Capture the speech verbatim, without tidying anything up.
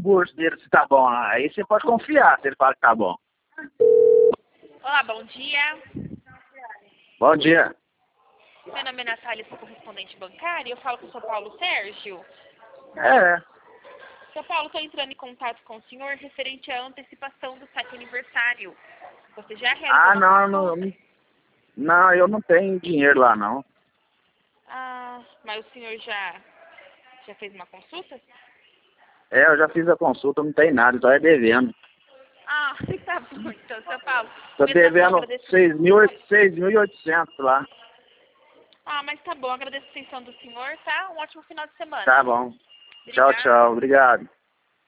reembolso dele se tá bom. Aí você pode confiar se ele fala que tá bom. Olá, bom dia. Bom dia. Meu nome é Natália, sou correspondente bancária e eu falo com o seu Paulo Sérgio. É. Seu Paulo, estou entrando em contato com o senhor referente à antecipação do sétimo aniversário. Você já realizou Ah, uma não, consulta? não, não, eu não tenho dinheiro lá, não. Ah, mas o senhor já, já fez uma consulta? É, eu já fiz a consulta, não tem nada, só é devendo. Ah, tá bom então, seu Paulo. Tô Mesmo assim, eu devendo agradeço. seis mil e oitocentos lá. Ah, mas tá bom, agradeço a atenção do senhor, tá? Um ótimo final de semana. Tá bom. Tchau, Obrigada. tchau. Obrigado.